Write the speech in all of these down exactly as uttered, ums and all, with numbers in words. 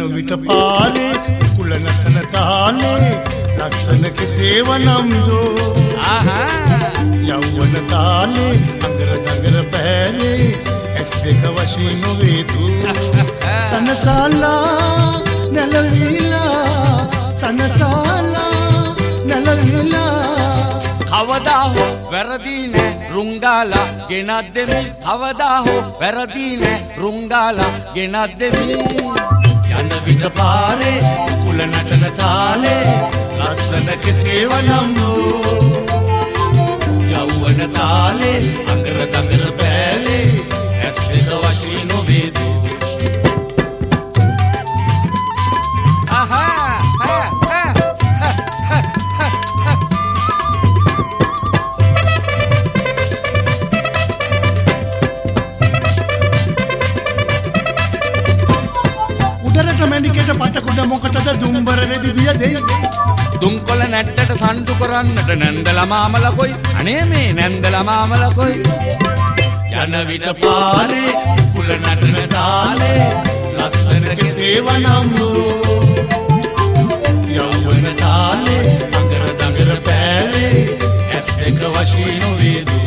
විට පාරේ කුල නටන තාලේ ලස්සන කෙසේව නම් දෝ යෞවන තාලේ අඟර දඟර පෑලේ ඇස් දෙක වශයෙන් නොවේදු සනසාලා නැලවිලා සනසාලා නැලවිලා කවදා හෝ වැරදි නෑ රුංගාලා ගෙනත් දෙමි කවදා හෝ වැරදි නෑ රුංගාලා ගෙනත් දෙමි යන විට පාරේ කුල නටන තාලේ ලස්සන කෙසේව නම් දෝ යෞවන තාලේ අඟර දඟර පෑලේ ඇස් දෙක වශයෙන් නොවේදු මැණිකේට පටකුඩ මොකටද දුම්බර රෙදි දිය දෙයි දුම්කොළ නැට්ටට සම්ඩු කරන්නට නැන්දලා මාමල කොයි අනේ මේ නැන්දලා මාමල කොයි යන විට පාරේ කුල නටන තාලේ ලස්සන කෙසේව නම් දෝ යෞවන තාලේ අඟර දඟර පෑලේ ඇස් දෙක වශයෙන් නොවේදු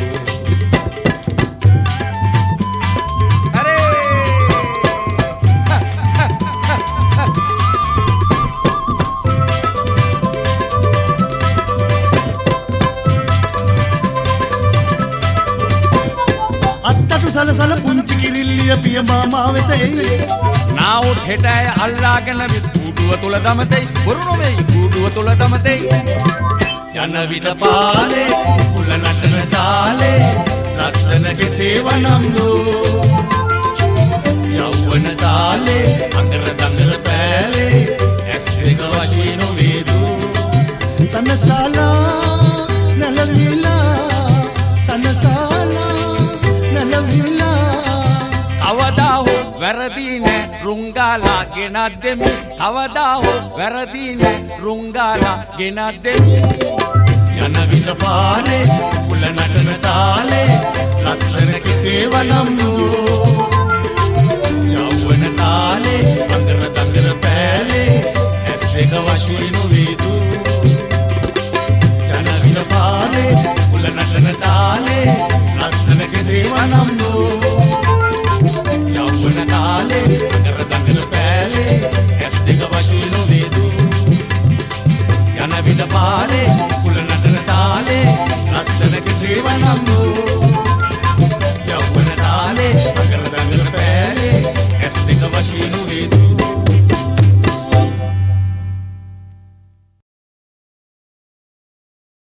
සලසල පුංචි කිරිල්ලිය පිය මාමා වෙත එයි නාවුත් හෙටය අල්ලාගෙන විත් කූඩුව තුල දමතෙයි බොරු නොවේයි කූඩුව තුල දමතෙයි යන විට පාලේ කුල නටන තාලේ ලස්සන කෙසේව නම් දෝ යෞවන තාලේ අඟර දඟර පෑලේ ඇස් දෙක වශයෙන් නොවේදු සනසාලා නැලවිලා සනසාලා කවදා හෝ වැරදි නෑ රුංගාලා ගෙනත් දෙමි කවදා හෝ වැරදි නෑ රුංගාලා ගෙනත් දෙමි යන විට පාරේ කුල නටන තාලේ ලස්සන කෙසේව නම් දෝ යෞවන තාලේ අඟර දඟර පෑලේ ඇස් දෙක වශයෙන් නොවේදු යන විට පාරේ කුල නටන තාලේ ලස්සන කෙසේව නම් දෝ යෞවන තාලේ අඟර දඟර පෑලේ ඇස් දෙක වශයෙන් නොවේදු යන විට පාරේ කුල නටන තාලේ ලස්සන කෙසේව නම් දෝ යෞවන තාලේ අඟර දඟර පෑලේ ඇස් දෙක වශයෙන් නොවේදු